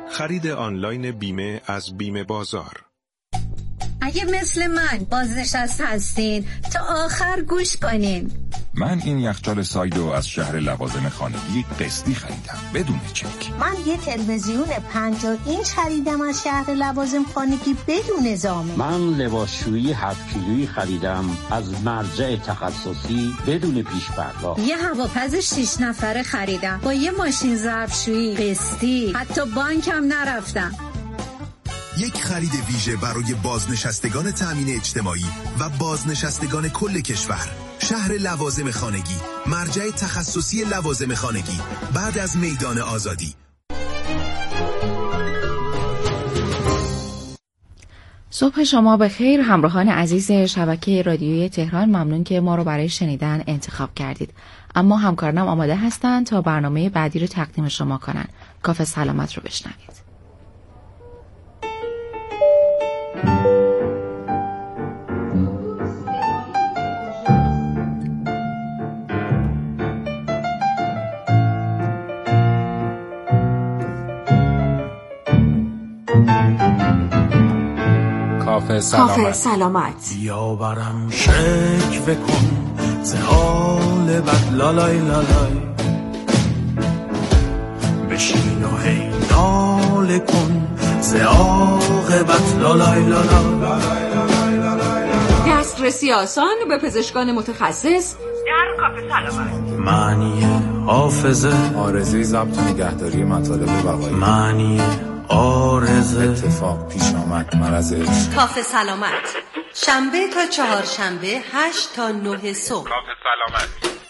خرید آنلاین بیمه از بیمه بازار. اگه مثل من بازنشسته هستین تا آخر گوش کنین. من این یخچال سایدو از شهر لوازم خانگی قسطی خریدم بدون چک. من یه تلویزیون 50 اینچ خریدم از شهر لوازم خانگی بدون زامن. من لباسشویی 7 کیلویی خریدم از مرجع تخصصی بدون پیش پرداخت. یه هواپز 6 نفره خریدم با یه ماشین ظرفشویی قسطی، حتی بانکم نرفتم. یک خرید ویژه برای بازنشستگان تامین اجتماعی و بازنشستگان کل کشور. شهر لوازم خانگی، مرجع تخصصی لوازم خانگی، بعد از میدان آزادی. صبح شما بخیر همراهان عزیز شبکه رادیویی تهران، ممنون که ما رو برای شنیدن انتخاب کردید. اما همکارانم آماده هستند تا برنامه بعدی رو تقدیم شما کنن. کافه سلامت رو بشنوید. کافه سلامت. یا برم شکوه کن ز حال بد لالای لالای، بشین و هی ناله کن ز عاقبت لالای لالای. دسترسی آسان به پزشکان متخصص در کافه سلامت. معنی حافظه، آرزوی ضبط و نگهداری مطالب بقایی، معنی آرزه، اتفاق پیش آمد مرض عشق. کافه سلامت، شنبه تا چهارشنبه 8 تا 9 صبح. کافه سلامت.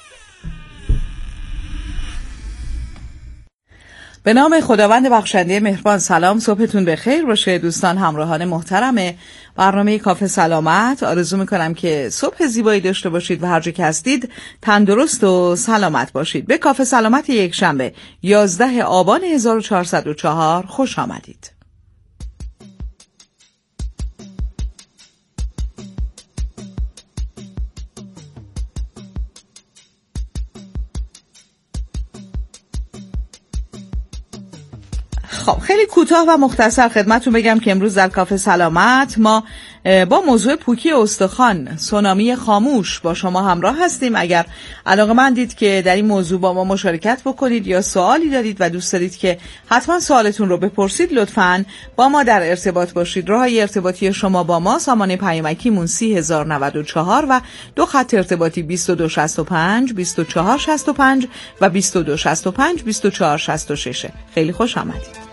به نام خداوند بخشنده مهربان. سلام، صبحتون بخیر باشه دوستان، همراهان محترم برنامه کافه سلامت. آرزو میکنم که صبح زیبایی داشته باشید و هر جا که هستید تندرست و سلامت باشید. به کافه سلامت یک شنبه 11 آبان 1404 خوش آمدید. خب خیلی کوتاه و مختصر خدمتتون بگم که امروز در کافه سلامت ما با موضوع پوکی استخوان، سونامی خاموش با شما همراه هستیم. اگر علاقه‌مندید که در این موضوع با ما مشارکت بکنید یا سوالی دارید و دوست دارید که حتما سوالتون رو بپرسید، لطفاً با ما در ارتباط باشید. راههای ارتباطی شما با ما سامانه پیامکیمون 30094 و دو خط ارتباطی 2265 2465 و 2265 2466. خیلی خوش آمدید.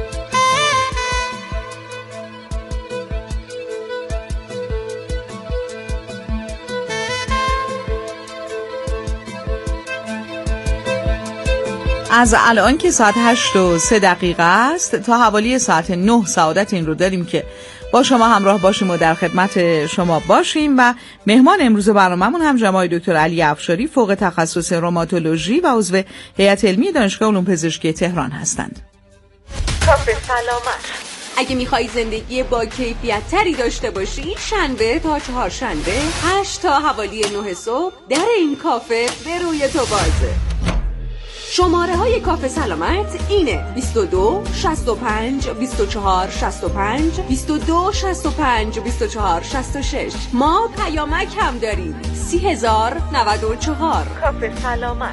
از الان که ساعت 8:03 است تا حوالی ساعت 9 سعادت این رو داریم که با شما همراه باشیم و در خدمت شما باشیم و مهمان امروز برنامه‌مون هم جناب دکتر علی افشاری، فوق تخصص روماتولوژی و عضو هیئت علمی دانشگاه علوم پزشکی تهران هستند. کافه سلامت. اگه میخوای زندگی با کیفیت تری داشته باشی، شنبه تا چهارشنبه 8 تا حوالی 9 صبح در این کافه به روی تو بازه. شماره های کافه سلامت اینه: 22 65 24 65 22 65 24 66. ما پیامک هم داریم 30094. کافه سلامت.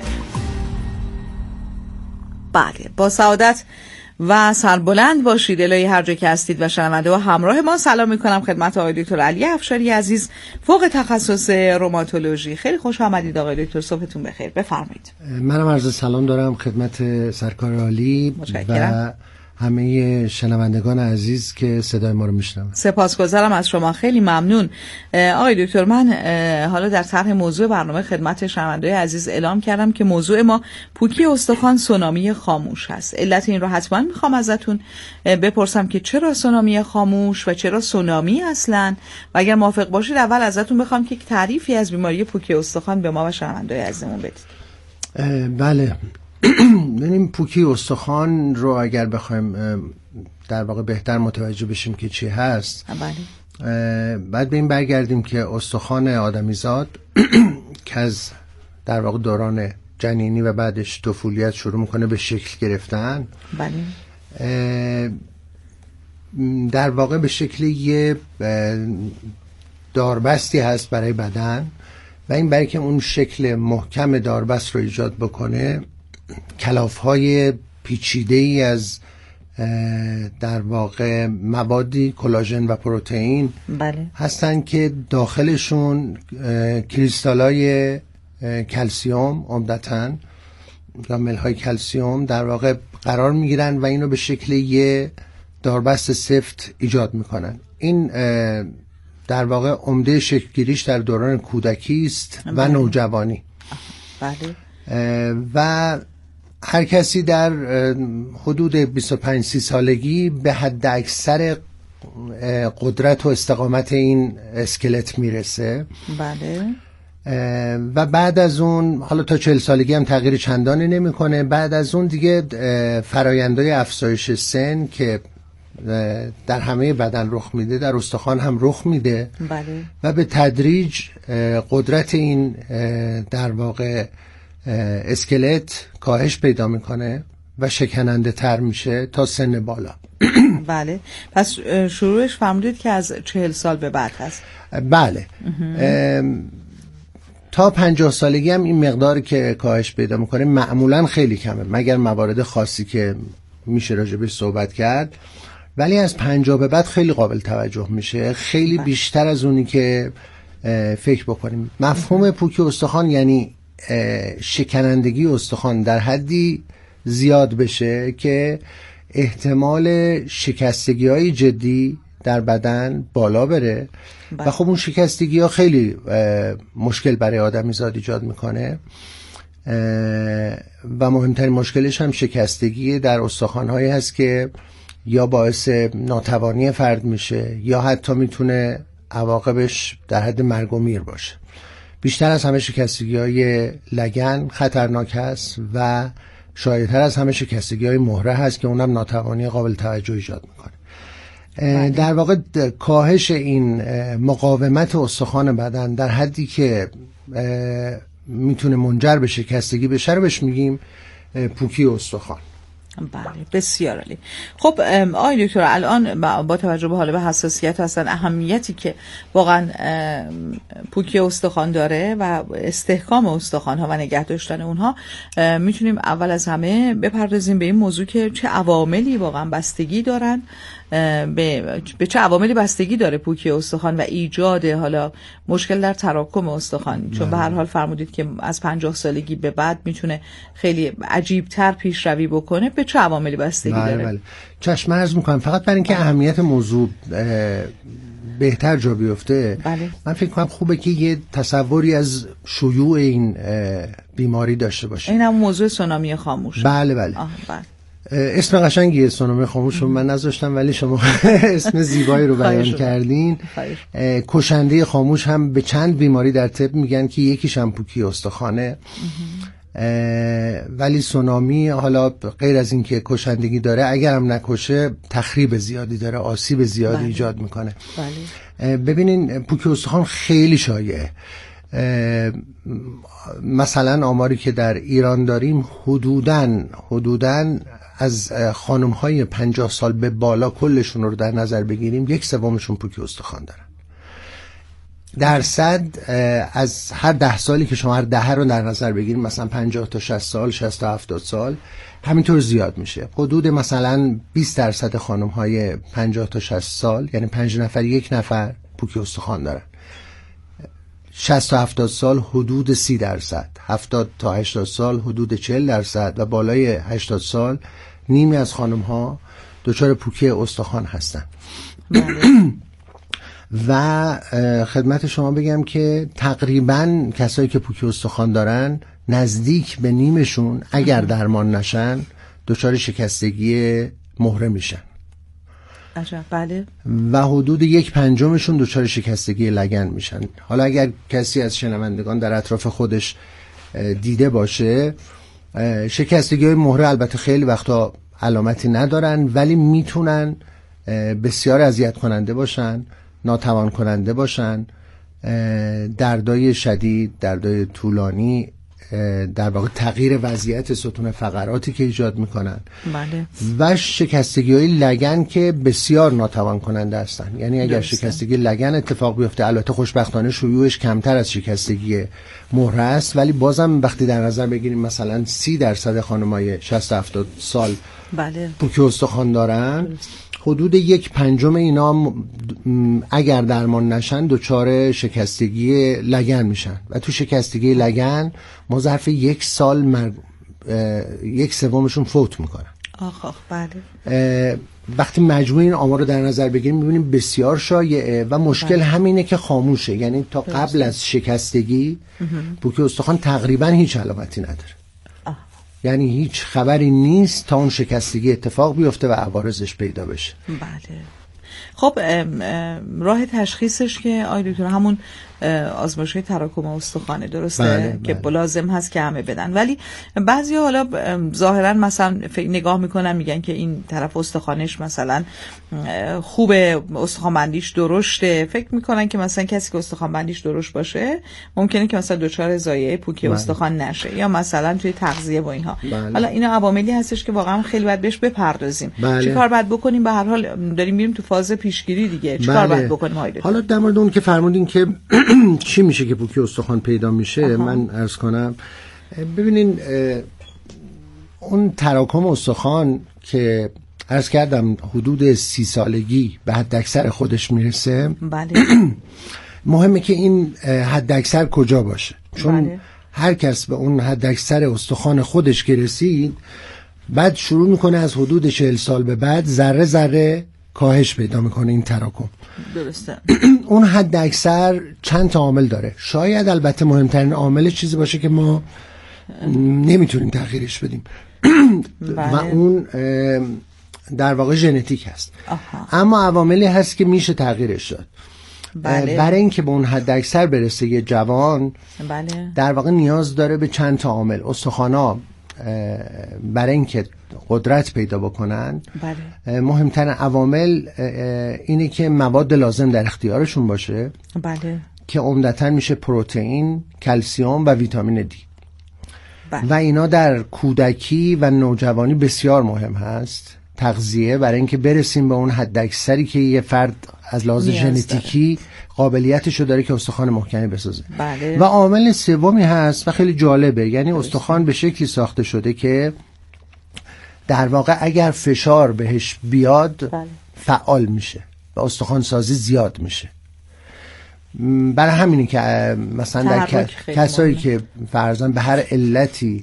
بله، با سعادت و سربلند باشید الهی هر جا که هستید و شنونده و همراه ما. سلام میکنم خدمت آقای دکتر علی افشاری عزیز، فوق تخصص روماتولوژی. خیلی خوش آمدید آقای دکتر، صبحتون بخیر، بفرمایید. منم عرض سلام دارم خدمت سرکار عالی و همه شنوندگان عزیز که صدای ما رو میشنون. سپاسگزارم از شما، خیلی ممنون. آقای دکتر، من حالا در طرح موضوع برنامه خدمت شنوندگان عزیز اعلام کردم که موضوع ما پوکی استخوان، سونامی خاموش هست. علت این رو حتما میخوام ازتون بپرسم که چرا سونامی خاموش و چرا سونامی اصلا، و اگر موافق باشید اول ازتون بخوام که تعریفی از بیماری پوکی استخوان به ما و شنوندگان عزیزمون بدید. بله، ببینیم پوکی استخوان رو اگر بخوایم در واقع بهتر متوجه بشیم که چی هست، بعد به این برگردیم که استخوان آدمیزاد که از در واقع دوران جنینی و بعدش طفولیت شروع میکنه به شکل گرفتن، در واقع به شکل یه داربستی هست برای بدن و این برای که اون شکل محکم داربست رو ایجاد بکنه کلافهای پیچیده‌ای از در واقع موادی کلاژن و پروتئین بله. هستن که داخلشون کریستالای کلسیوم عمدتاً یا ملهای کلسیوم در واقع قرار میگیرن و اینو به شکل یه داربست سفت ایجاد میکنن. این در واقع عمده شکلگیریش در دوران کودکی است و نوجوانی. بله. و هر کسی در حدود 25-30 سالگی به حد اکثر قدرت و استقامت این اسکلت میرسه. بله. و بعد از اون حالا تا 40 سالگی هم تغییر چندانی نمیکنه. بعد از اون دیگه فرآیندهای افزایش سن که در همه بدن رخ میده در استخوان هم رخ میده. بله. و به تدریج قدرت این در واقع اسکلت کاهش پیدا میکنه و شکننده تر میشه تا سن بالا. بله. پس شروعش فرمودید که از 40 سال به بعد هست. بله. تا 50 سالگی هم این مقداری که کاهش پیدا میکنه معمولا خیلی کمه مگر موارد خاصی که میشه راجبش صحبت کرد، ولی از 50 به بعد خیلی قابل توجه میشه، خیلی بیشتر از اونی که فکر بکنیم. مفهوم پوکی استخوان یعنی شکنندگی استخوان در حدی زیاد بشه که احتمال شکستگی های جدی در بدن بالا بره. و خب اون شکستگی ها خیلی مشکل برای آدمی زاد ایجاد میکنه و مهمترین مشکلش هم شکستگی در استخوان هایی هست که یا باعث ناتوانی فرد میشه یا حتی میتونه عواقبش در حد مرگ و میر باشه. بیشتر از همه شکستگی های لگن خطرناک هست و شایع‌تر از همه شکستگی های مهره هست که اونم ناتوانی قابل توجه ایجاد میکنه. در واقع کاهش این مقاومت استخوان بدن در حدی که میتونه منجر به شکستگی بشه رو بهش میگیم پوکی استخوان. بله، بسیار عالی. خب آقای دکتر، الان با توجه به حالا به حساسیت هستن اهمیتی که واقعا پوکی استخوان داره و استحکام استخوان ها و نگه داشتن اونها، میتونیم اول از همه بپردازیم به این موضوع که چه عواملی واقعا بستگی دارن، به چه عواملی بستگی داره پوکی استخوان و ایجاد حالا مشکل در تراکم استخوان. چون به هر حال فرمودید که از 50 سالگی به بعد میتونه خیلی عجیبتر پیشروی بکنه. به چه عواملی بستگی داره؟ بله. چشم عرض میکنم. فقط برای اینکه اهمیت موضوع بهتر جا بیفته، بله. من فکر کنم خوبه که یه تصوری از شیوع این بیماری داشته باشه. این هم موضوع سونامی خاموش. بله بله. بله. اسم قشنگیه سونامی خاموش رو من نذاشتم، ولی شما اسم زیبایی رو بیان کردین. کشنده خاموش هم به چند بیماری در طب میگن که یکیش هم پوکی استخوانه، ولی سونامی حالا غیر از این که کشندگی داره، اگر هم نکشه تخریب زیادی داره، آسیب زیادی ایجاد میکنه. ببینین پوکی استخوان خیلی شایعه. مثلا آماری که در ایران داریم حدوداً از خانم‌های 50 سال به بالا کلشون رو در نظر بگیریم 1/3 پوکی استخوان دارن. درصد از هر 10 سالی که شما هر 10 رو در نظر بگیریم، مثلا 50 تا 60 سال، 60 تا 70 سال، همینطور زیاد میشه. حدود مثلا 20% خانم‌های 50 تا 60 سال، یعنی 5 نفر 1 نفر پوکی استخوان دارن. 60 تا 70 سال حدود 30%، 70 تا 80 سال حدود 40% و بالای 80 سال نیمی از خانم ها دچار پوکی استخوان هستن. و خدمت شما بگم که تقریبا کسایی که پوکی استخوان دارن نزدیک به نیمشون اگر درمان نشن دچار شکستگی مهره میشن. بله. و حدود 1/5 دچار شکستگی لگن میشن. حالا اگر کسی از شنوندگان در اطراف خودش دیده باشه، شکستگی های مهره البته خیلی وقتا علامتی ندارن، ولی میتونن بسیار اذیت کننده باشن، ناتوان کننده باشن، دردای شدید، دردای طولانی در واقع تغییر وضعیت ستون فقراتی که ایجاد میکنن بله. و شکستگی‌های لگن که بسیار ناتوان کننده هستن. یعنی اگر شکستگی لگن اتفاق بیفته، البته خوشبختانه شیوعش کمتر از شکستگی مهره است، ولی بازم وقتی در نظر بگیریم مثلا 30% خانمای 60-70 سال بله. پوکی استخوان دارن، حدود 1/5 اینا اگر درمان نشن دچار شکستگی لگن میشن و تو شکستگی لگن ما ظرف 1 سال 1/3 فوت میکنن. بله. وقتی مجموع این آمار رو در نظر بگیریم میبینیم بسیار شایعه و مشکل همینه که خاموشه. یعنی تا قبل از شکستگی پوکی استخوان تقریبا هیچ علامتی نداره. یعنی هیچ خبری نیست تا اون شکستگی اتفاق بیفته و عوارضش پیدا بشه. بله. خب راه تشخیصش که آقای دکتر همون آزمایش تراکم استخوانه، درسته؟ بله، که بله. لازم هست که همه بدن، ولی بعضی حالا ظاهرا مثلا نگاه میکنن میگن که این طرف استخوانش مثلا خوبه، استخوانبندیش درشته، فکر میکنن که مثلا کسی که استخوانبندیش درشت باشه ممکنه که مثلا دچار ضایعه پوکی استخوان نشه، یا مثلا توی تغذیه و اینها. بله. حالا اینا عواملی هستش که واقعا خیلی باید بهش بپردازیم. بله. چیکار باید بکنیم؟ به هر حال داریم میریم تو فاز پیشگیری دیگه. چیکار باید بکنیم آقای دکتر؟ حالا در مورد اون که فرمودین که چی میشه که پوکی استخوان پیدا میشه، من عرض کنم ببینین اون تراکم استخوان که عرض کردم حدود 30 سالگی به حد اکثر خودش میرسه. بله. مهمه که این حد اکثر کجا باشه، چون بله. هر کس به اون حد اکثر استخوان خودش که رسید بعد شروع میکنه از حدود 40 سال به بعد ذره ذره کاهش پیدا میکنه این تراکم. درسته. اون حد اکثر چند تا عامل داره. شاید البته مهمترین عامل چیزی باشه که ما نمیتونیم تغییرش بدیم و اون در واقع ژنتیک هست. اما عواملی هست که میشه تغییرش داد. بله. برای اینکه به اون حد اکثر برسه یه جوان، بله. در واقع نیاز داره به چند تا عامل. استخوانا برای اینکه قدرت پیدا بکنن، بله. مهمترین عوامل اینه که مواد لازم در اختیارشون باشه. بله. که عمدتاً میشه پروتئین، کلسیم و ویتامین دی. بله. و اینا در کودکی و نوجوانی بسیار مهم هست. تغذیه برای اینکه برسیم به اون حد اکثری که یه فرد از لحاظ ژنتیکی قابلیتشو داره که استخوان محکمی بسازه. بله. و عامل سومی هست و خیلی جالبه، یعنی استخوان به شکلی ساخته شده که در واقع اگر فشار بهش بیاد بله. فعال میشه و استخوان سازی زیاد میشه. برای همینی که مثلا در کسایی که فرضاً به هر علتی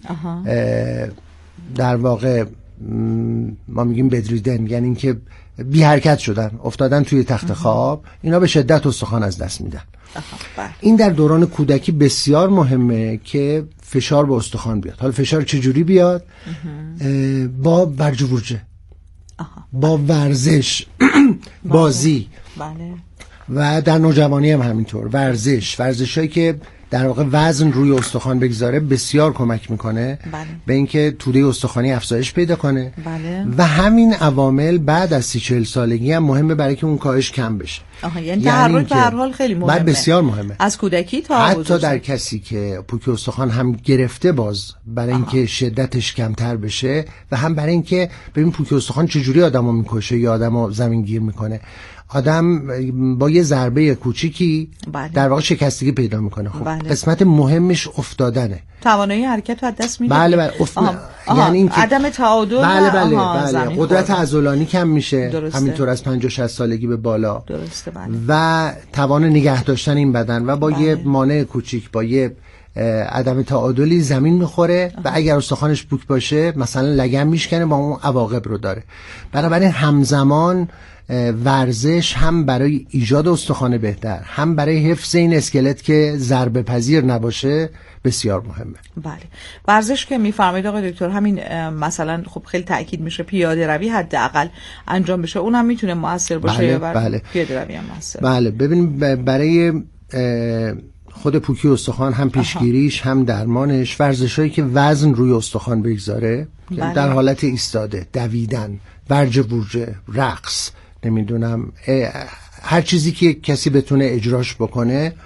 در واقع ما میگیم بدریدن، یعنی اینکه بی حرکت شدن، افتادن توی تخت خواب، اینا به شدت استخوان از دست میدن. این در دوران کودکی بسیار مهمه که فشار به استخوان بیاد. حالا فشار چجوری بیاد؟ با برج و برجه، با ورزش، بازی. بله. و در نوجوانی هم همینطور. ورزشایی که در واقع وزن روی استخوان بگذاره بسیار کمک میکنه. بله. به اینکه توده استخوانی افزایش پیدا کنه. بله. و همین عوامل بعد از 30-40 سالگی هم مهمه برای که اون کاهش کم بشه. یعنی تحرک به هر حال خیلی مهمه. بسیار مهمه. از کودکی تا حتی در کسی که پوکی استخوان هم گرفته، باز برای اینکه شدتش کمتر بشه و هم برای اینکه ببین پوکی استخوان چجوری آدمو میکشه یا آدمو زمینگیر میکنه. آدم با یه ضربه کوچیکی بله. در واقع شکستگی پیدا میکنه. خب بله. قسمت مهمش افتادنه، توانایی حرکت رو از دست میده. بله. یعنی اینکه عدم تعادل. بله. قدرت عضلانی کم میشه. درسته. همینطور از 50-60 سالگی به بالا. درسته. بله. و توان نگه داشتن این بدن و با یه مانع کوچیک، با یه عدم تعادلی زمین میخوره و اگر استخوانش پوک باشه مثلا لگن میشکنه، با اون عواقب رو داره. بنابراین همزمان ورزش هم برای ایجاد استخوان بهتر، هم برای حفظ این اسکلت که ضربه پذیر نباشه بسیار مهمه. بله. ورزش که میفرمایید آقای دکتر، همین مثلا خب خیلی تاکید میشه پیاده روی حداقل انجام بشه، اونم میتونه موثر باشه. بله، یا بله. پیاده روی هم موثر. بله. ببین برای خود پوکی استخوان هم پیشگیریش هم درمانش ورزشایی که وزن روی استخوان بگذاره. بله. در حالت ایستاده، دویدن، برج برجه، رقص، نمیدونم هر چیزی که کسی بتونه اجراش بکنه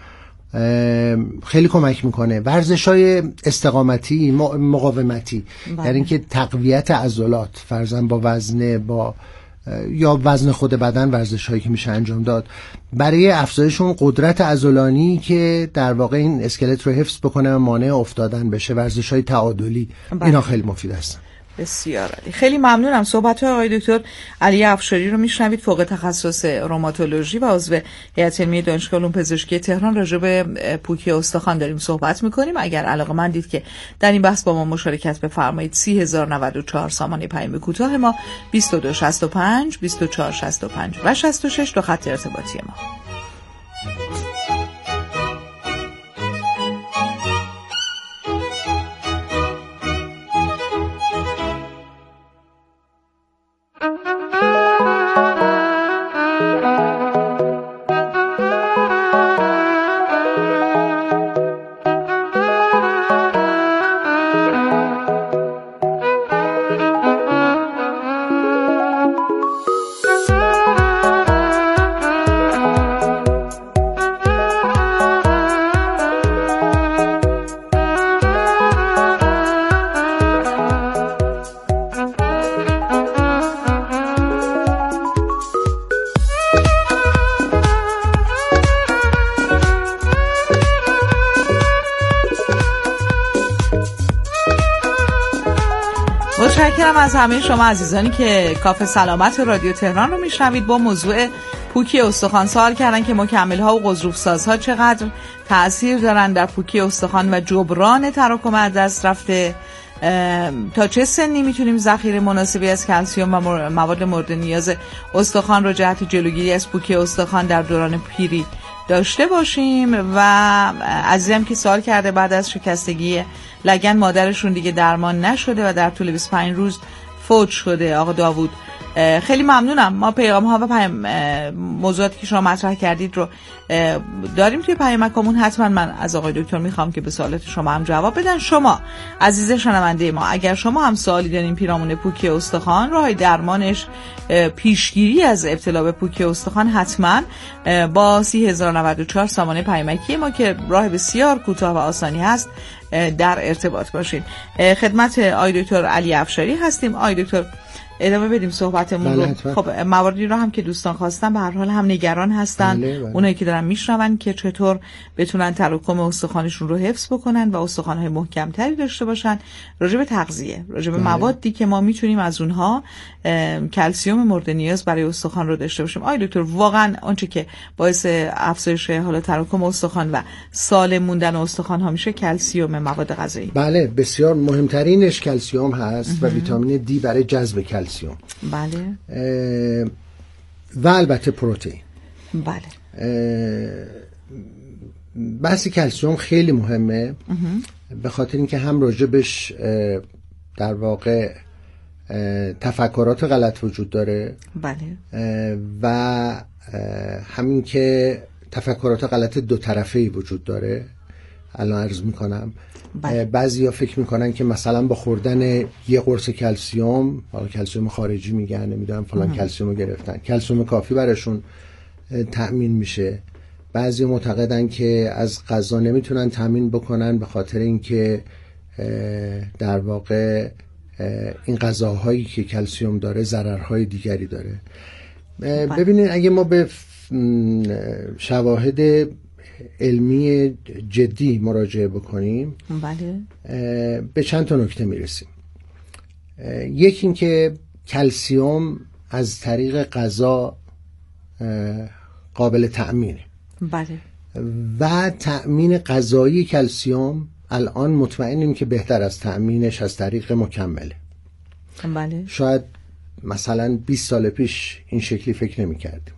خیلی کمک میکنه. ورزش‌های استقامتی، مقاومتی، یعنی اینکه تقویت عضلات، فرضاً با وزنه، با یا وزن خود بدن، ورزش‌هایی که میشه انجام داد برای افزایش اون قدرت عضلانی که در واقع این اسکلت رو حفظ بکنه و مانع افتادن بشه. ورزش‌های تعادلی اینا خیلی مفید هستن. بسیار عالی. خیلی ممنونم. صحبت‌های آقای دکتر علی افشاری رو میشنوید، فوق تخصص روماتولوژی و عضو هیئت علمی دانشگاه علوم پزشکی تهران. راجع به پوکی استخوان داریم صحبت می‌کنیم. اگر علاقه‌مندید که در این بحث با ما مشارکت بفرمایید 30094 سامانه پیام کوتاه ما 2265 2465 و 66 دو خط ارتباطی ما. متشکرم از همه شما عزیزانی که کافه سلامت رادیو تهران رو میشنوید. با موضوع پوکی استخوان سوال کردن که مکمل ها و غضروف سازها چقدر تأثیر دارن در پوکی استخوان و جبران تراکم از دست رفته. تا چه سنی میتونیم ذخیره مناسبی از کلسیم و مواد مورد نیاز استخوان رو جهت جلوگیری از پوکی استخوان در دوران پیری داشته باشیم؟ و عزیزم که سوال کرده بعد از شکستگی لگن مادرشون دیگه درمان نشده و در طول 25 روز فوت شده. آقا داوود خیلی ممنونم. ما پیغام ها و موضوعاتی که شما مطرح کردید رو داریم توی پیامکمون. حتما من از آقای دکتر میخوام که به سوالات شما هم جواب بدن. شما عزیز شنونده ما اگر شما هم سوالی دارین پیرامون پوکی استخوان، راهی درمانش، پیشگیری از ابتلا به پوکی استخوان، حتما با 30094 سامانه پیامکی ما که راه بسیار کوتاه و آسانی هست در ارتباط باشین. خدمت آقای دکتر علی افشاری هستیم. آقای دکتر ادامه بدیم صحبتمون رو. خب مواردی رو هم که دوستان خواستن به هر حال هم نگران هستن. اونایی که دارن میشنون که چطور بتونن تراکم استخوانشون رو حفظ بکنن و استخوان‌های محکم‌تری داشته باشن. راجع به تغذیه، راجع به موادی که ما میتونیم از اونها کلسیم مورد نیاز برای استخوان رو داشته باشیم. آقای دکتر واقعا آنچه که باعث افزایش حالا تراکم استخوان و سالم موندن استخوان ها میشه کلسیم، مواد غذایی. بله بسیار مهمترینش کلسیم هست و ویتامین دی برای جذب کلسیم. بله. و البته پروتئین. بله. بحث کلسیم خیلی مهمه به خاطر اینکه هم راجبش در واقع تفکرات غلط وجود داره. بله. و همین که تفکرات غلط دو طرفه‌ای وجود داره. الان عرض میکنم. بعضیا فکر میکنن که مثلا با خوردن یه قرص کلسیم، حالا کلسیم خارجی میگن، نمیدونم فلان کلسیم رو گرفتن، کلسیم کافی براشون تأمین میشه. بعضیا معتقدن که از غذا نمیتونن تأمین بکنن به خاطر اینکه در واقع این غذاهایی که کلسیم داره ضررهای دیگری داره. ببینید اگه ما به شواهد علمی جدی مراجعه بکنیم، بله، به چند تا نکته میرسیم. یکی این که کلسیم از طریق غذا قابل تأمینه. بله. و تأمین غذایی کلسیم الان مطمئنیم که بهتر از تأمینش از طریق مکمله. بله. شاید مثلا 20 سال پیش این شکلی فکر نمی کردیم.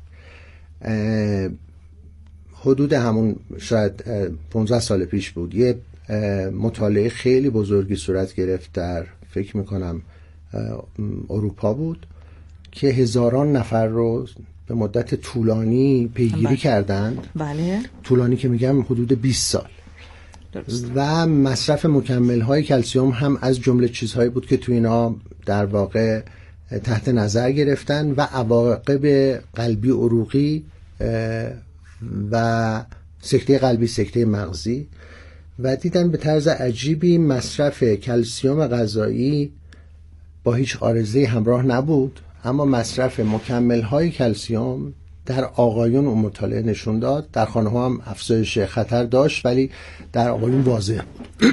حدود همون شاید 15 سال پیش بود یه مطالعه خیلی بزرگی صورت گرفت در فکر میکنم اروپا بود که هزاران نفر رو به مدت طولانی پیگیری کردند. بله. طولانی که میگم حدود 20 سال. درست. و مصرف مکمل های کلسیم هم از جمله چیزهایی بود که تو اینا در واقع تحت نظر گرفتن و عواقب قلبی عروقی و سکته قلبی، سکته مغزی، و دیدن به طرز عجیبی مصرف کلسیم غذایی با هیچ عارضه‌ای همراه نبود، اما مصرف مکمل‌های کلسیم در آقایون اون مطالعه نشون داد. در خانم‌ها هم افزایش خطر داشت ولی در آقایون واضح بود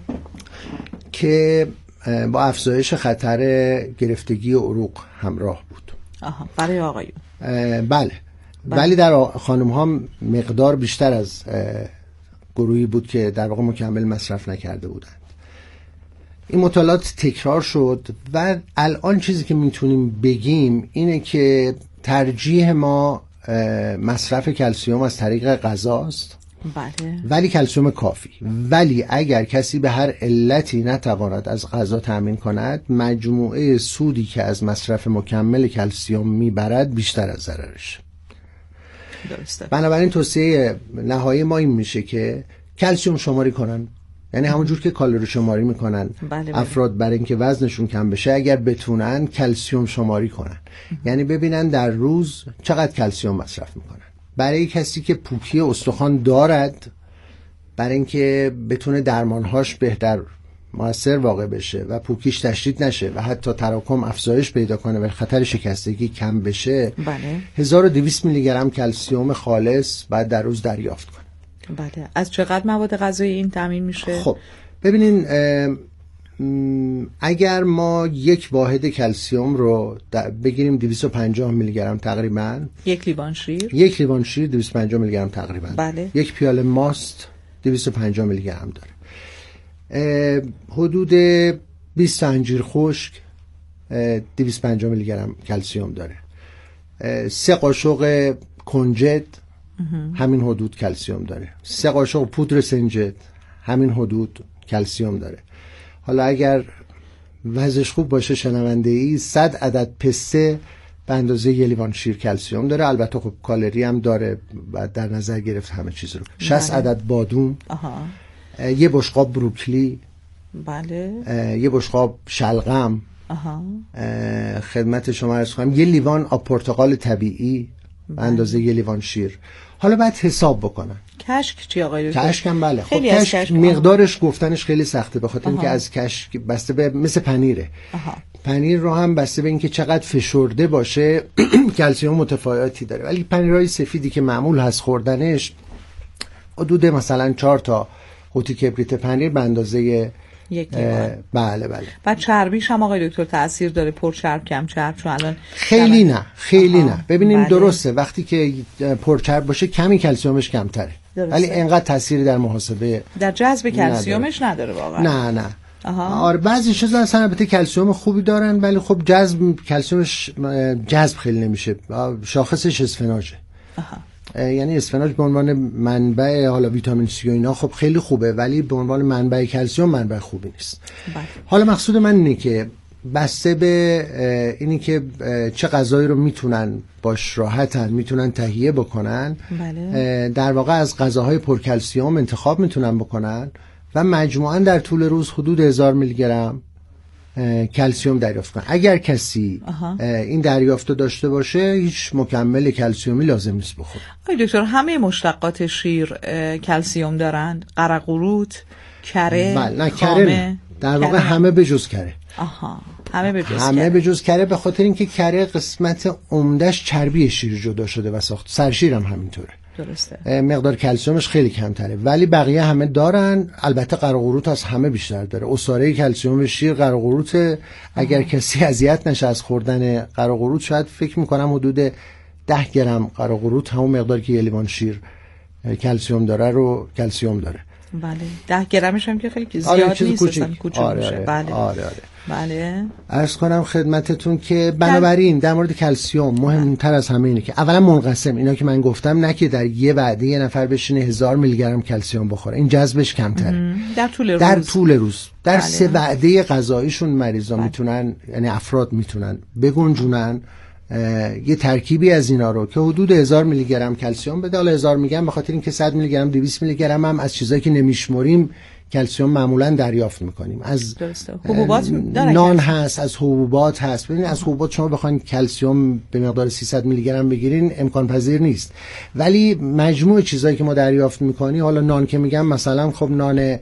که با افزایش خطر گرفتگی عروق همراه بود. برای آقایون بله. ولی در خانم‌ها مقدار بیشتر از گروهی بود که در واقع مکمل مصرف نکرده بودند. این مطالعات تکرار شد و الان چیزی که میتونیم بگیم اینه که ترجیح ما مصرف کلسیم از طریق غذاست. بله. ولی کلسیم کافی. ولی اگر کسی به هر علتی نتواند از غذا تامین کند، مجموعه سودی که از مصرف مکمل کلسیم میبرد بیشتر از ضررش. درسته. بنابراین توصیه نهایی ما این میشه که کلسیم شماری کنن، یعنی همونجور که کالری شماری میکنن افراد برای اینکه وزنشون کم بشه، اگر بتونن کلسیم شماری کنن، یعنی ببینن در روز چقدر کلسیم مصرف میکنن. برای کسی که پوکی استخوان دارد، برای اینکه بتونه درمانهاش بهتر مؤثر واقع بشه و پوکیش تشدید نشه و حتی تراکم افزایش پیدا کنه و خطر شکستگی کم بشه، 1200 میلی گرم کلسیم خالص باید در روز دریافت کنه. بله. از چقدر مواد غذایی این تامین میشه؟ خب ببینین، اگر ما یک واحد کلسیم رو بگیریم 250 میلی گرم تقریبا، یک لیوان شیر 250 میلی گرم تقریبا. بله. یک پیاله ماست 250 میلی گرم داره. حدود 20 انجیر خشک 250 میلی گرم کلسیم داره. 3 قاشق کنجد همین حدود کلسیم داره. 3 قاشق پودر سنجد همین حدود کلسیم داره. حالا اگر وضعش خوب باشه شنونده ای، 100 عدد پسته به اندازه 1 لیوان شیر کلسیم داره. البته خب کالری هم داره و در نظر گرفت همه چیز رو. 60 عدد بادوم، 1 بشقاب بروکلی، بله، 1 بشقاب شلغم، خدمت شما عرض کنم 1 لیوان آب پرتقال طبیعی به اندازه 1 لیوان شیر. حالا باید حساب بکنن. کشک چی آقای دکتر؟ کشک هم بله. خب کشک مقدارش گفتنش خیلی سخته، به خاطر اینکه از کشک بسته به مثل پنیره. پنیر رو هم بسته به اینکه چقدر فشرده باشه کلسیم متفاوتی داره. ولی پنیرهای سفیدی که معمول هست خوردنش، حدود مثلا 4 تا قوطی کبریت پنیر به اندازه 1 لیوان. بله. بعد چربیش هم آقای دکتر تاثیر داره؟ پرچرب کم چرب؟ چون الان خیلی نه. ببینیم درسته وقتی که پرچرب باشه کمی کلسیمش کمتره، ولی اینقدر تاثیری در محاسبه در جذب کلسیمش نداره واقعا. نه. آره بعضی چیزا اصلا البته کلسیم خوبی دارن ولی خب کلسیمش جذب خیلی نمیشه. شاخصش اسفناجه. یعنی اسفناج به عنوان منبع حالا ویتامین سی و اینا خب خیلی خوبه، ولی به عنوان منبع کلسیم منبع خوبی نیست. حالا مقصود من اینه که بسته به اینی که چه غذایی رو میتونن باش راحتن میتونن تهیه بکنن، در واقع از غذاهای پرکلسیم انتخاب میتونن بکنن و مجموعاً در طول روز حدود 1000 میلی گرم کلسیم دریافت کنه. اگر کسی این دریافت داشته باشه هیچ مکمل کلسیمی لازم نیست بخوره. آقای دکتر همه مشتقات شیر کلسیم دارند؟ قرقروت، کره، نه کره نه. در واقع همه به جز کره. همه به جز کره، به خاطر اینکه کره قسمت عمدش چربی شیر جدا شده و ساخت. سرشیر هم همینطوره. درسته. مقدار کلسیمش خیلی کمتره ولی بقیه همه دارن. البته قرقروت از همه بیشتر داره. عصاره کلسیم شیر قرقروت. اگر کسی اذیت نشه از خوردن قرقروت، شاید فکر میکنم حدود 10 گرم قرقروت همون مقداری که 1 لیوان شیر کلسیم داره رو کلسیم داره. بله 10 گرمش هم که خیلی زیاد نیست، اصلا کوچیک میشه. بله. عرض کنم خدمتتون که بنابراین در مورد کلسیم مهمتر از همه اینه که اولا منقسم، اینا که من گفتم، نه که در یه وعده یه نفر بشینه 1000 میلی گرم کلسیم بخوره، این جذبش کمتره. در طول روز در 3 وعده غذاییشون مریضا میتونن، یعنی افراد میتونن بگنجونن یه ترکیبی از اینا رو که حدود 1000 میلی گرم کلسیم بده. حالا 1000 میگم به خاطر اینکه 100 میلی گرم 200 میلی گرم هم از چیزایی که نمیشمریم کلسیم معمولا دریافت میکنیم. از حبوبات نان هست، از حبوبات هست. ببینید از حبوبات شما بخواید کلسیم به مقدار 300 میلی گرم بگیرین امکان پذیر نیست، ولی مجموع چیزایی که ما دریافت میکنیم، حالا نان که میگم مثلا خب نان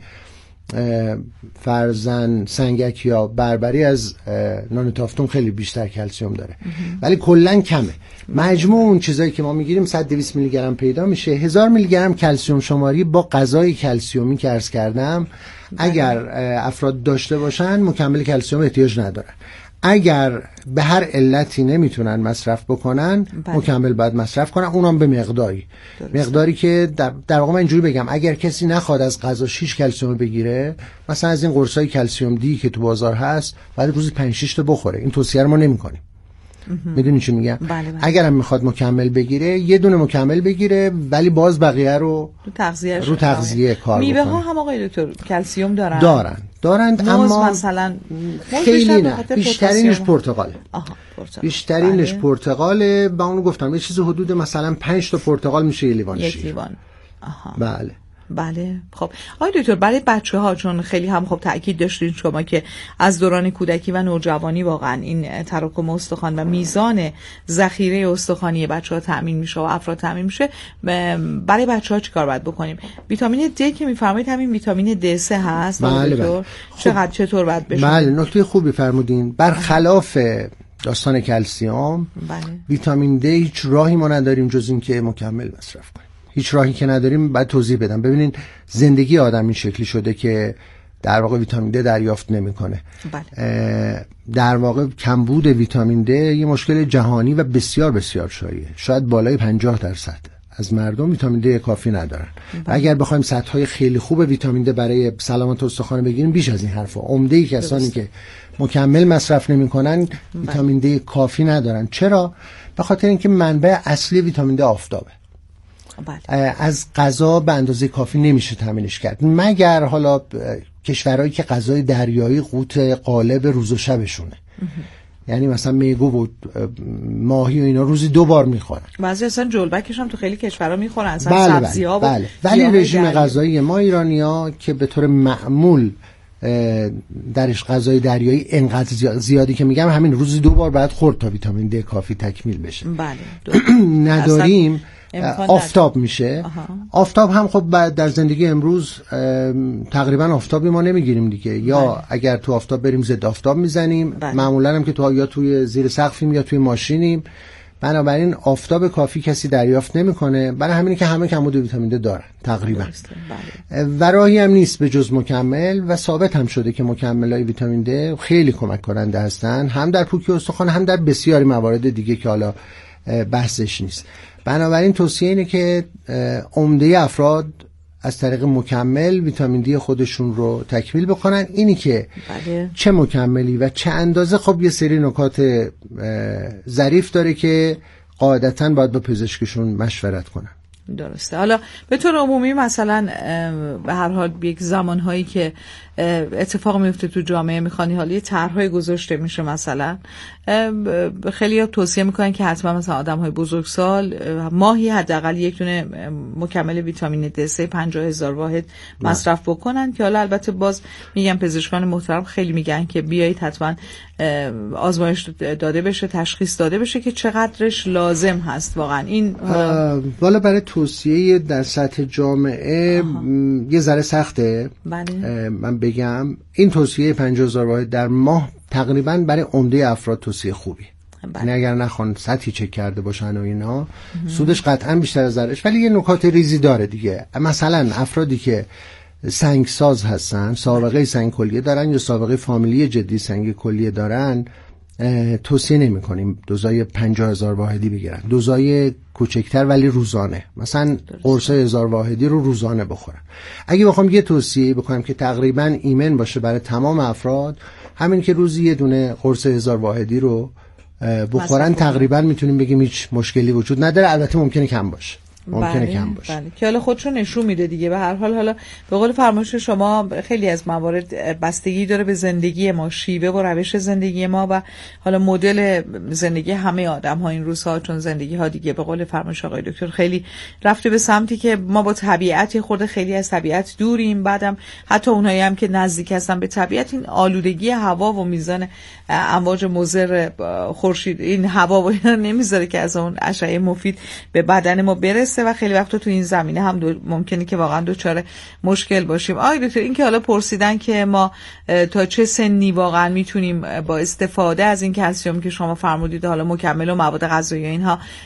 فرزن، سنگک یا بربری از نان تافتون خیلی بیشتر کلسیم داره، ولی کلا کمه. مجموع اون چیزایی که ما میگیریم 100-200 میلی گرم پیدا میشه. 1000 میلی گرم کلسیم شماری با غذای کلسیومی که عرض کردم اگر افراد داشته باشن مکمل کلسیم احتیاج ندارن. اگر به هر علتی نمیتونن مصرف بکنن مکمل باید مصرف کنن، اونم به مقداری که در واقع من اینجوری بگم اگر کسی نخواد از غذا 6 کلسیم بگیره، مثلا از این قرصای کلسیم دی که تو بازار هست بعد روزی 5-6 تا بخوره. این توصیه رو ما نمی‌کنیم. میدونی چی میگم؟ بله. اگرم میخواد مکمل بگیره یه دونه مکمل بگیره، ولی باز بقیه رو رو تغذیه کار میوه بکنه. ها هم آقای دکتر کلسیم دارند اما مثلا خیلی نه. بیشترینش پرتقاله. بیشترینش بله. پرتقاله. با اونو گفتم یه چیز حدود مثلا 5 تا پرتقال میشه یه لیوان شیر. یک لیوان. بله. خب آقای دکتر برای بچه‌ها، چون خیلی هم خب تاکید داشتین شما که از دوران کودکی و نوجوانی واقعا این تراکم استخوان و میزان ذخیره استخوانی بچه‌ها تامین میشه و افراد تامین میشه، برای بچه‌ها چیکار باید بکنیم؟ ویتامین د که میفرمایید همین ویتامین D3 هست. بله. چطور باید بشه؟ بله نکته خوبی فرمودین. برخلاف داستان کلسیم، ویتامین D هیچ راهی ما نداریم جز این که مکمل مصرف کنیم. هیچ راهی که نداریم. بعد توضیح بدم. ببینین زندگی آدم این شکلی شده که در واقع ویتامین د دریافت نمیکنه. در واقع کمبود ویتامین د یه مشکل جهانی و بسیار بسیار شایعه. شاید بالای 50% از مردم ویتامین د کافی ندارن. اگر بخوایم سطح‌های خیلی خوب ویتامین د برای سلامت استخوان بگیریم بیش از این حرفا. عمده کسانی که مکمل مصرف نمیکنن ویتامین د کافی ندارن. چرا؟ به خاطر اینکه منبع اصلی ویتامین د آفتابه. از غذا به اندازه کافی نمیشه تامینش کرد، مگر حالا کشورهایی که غذای دریایی قوت غالب روز و شبشونه. یعنی مثلا میگو و ماهی و اینا روزی 2 بار میخورن. بعضی اصلا جلبکش هم تو خیلی کشورها میخورن، اصلا سبزی‌ها. ولی رژیم غذایی ما ایرانی‌ها که به طور معمول درش غذای دریایی انقدر زیادی که میگم همین روزی 2 بار باید خورد تا ویتامین د کافی تکمیل بشه. نداریم. آفتاب میشه. آفتاب هم خب بعد در زندگی امروز تقریبا آفتابی ما نمیگیریم دیگه. یا اگر تو آفتاب بریم ضد آفتاب میزنیم. معمولا هم که تو یا توی زیر سقفیم یا توی ماشینیم. بنابراین آفتاب کافی کسی دریافت نمیکنه. برای همینه که همه کمبود ویتامین د دارن تقریبا. و راهی هم نیست به جز مکمل، و ثابت هم شده که مکمل‌های ویتامین د خیلی کمک کننده هستن، هم در پوکی استخوان هم در بسیاری موارد دیگه که حالا بحثش نیست. بنابراین توصیه اینه که عمده افراد از طریق مکمل ویتامین دی خودشون رو تکمیل بکنن. اینی که چه مکملی و چه اندازه، خب یه سری نکات ظریف داره که قاعدتاً باید با پزشکشون مشورت کنن. درسته. حالا به طور عمومی مثلا به هر حال یک زمانهایی که اتفاق میفته تو جامعه میخوانی حالا یه طرح‌های گذاشته میشه، مثلا خیلی ها توصیه میکنن که حتما مثلا آدم‌های بزرگسال ماهی حداقل یک دونه مکمل ویتامین D3 50,000 واحد مصرف بکنن، که حالا البته باز میگم پزشکان محترم خیلی میگن که بیایید حتما آزمایش داده بشه، تشخیص داده بشه که چقدرش لازم هست واقعا. این والا برای توصیه در سطح جامعه یه ذره سخته. من بگم این توصیه 50,000 واحد در ماه تقریبا برای عمده افراد توصیه خوبی. یعنی اگر نخوان سطحی چک کرده باشن و اینا سودش قطعا بیشتر از ضررش، ولی یه نکات ریزی داره دیگه. مثلا افرادی که سنگساز هستن، سابقه سنگ کلیه دارن یا سابقه فامیلی جدی سنگ کلیه دارن، توصیه نمی کنیم دوزای 50,000 واحدی بگیرن. دوزای کوچکتر ولی روزانه، مثلا قرصای 1000 واحدی رو روزانه بخورن. اگه بخوام یه توصیه بکنم که تقریبا ایمن باشه برای تمام افراد، همین که روزی یه دونه قرص 1000 واحدی رو بخورن تقریبا میتونیم بگیم هیچ مشکلی وجود نداره. البته ممکنه کم باشه. ممکنه کم باشه. بله. که حالا خودشون نشون میده دیگه. به هر حال حالا به قول فرمایش شما خیلی از موارد بستگی داره به زندگی ما، شیوه و روش زندگی ما و حالا مدل زندگی همه آدم ها این روزها، چون زندگی ها دیگه به قول فرمایش آقای دکتر خیلی رفته به سمتی که ما با طبیعت خورده خیلی از طبیعت دوریم. بعدم حتی اونایی هم که نزدیک هستن به طبیعت، این آلودگی هوا و میزان امواج مضر خورشید این هوا و اینا نمیذاره که از اون اشعه مفید به بدن ما برسه و خیلی وقتا تو این زمینه هم ممکنه که واقعا دچار مشکل باشیم. آقای دکتر این که حالا پرسیدن که ما تا چه سنی واقعا میتونیم با استفاده از این کلسیم که شما فرمودید حالا مکمل و مواد غذایی اینها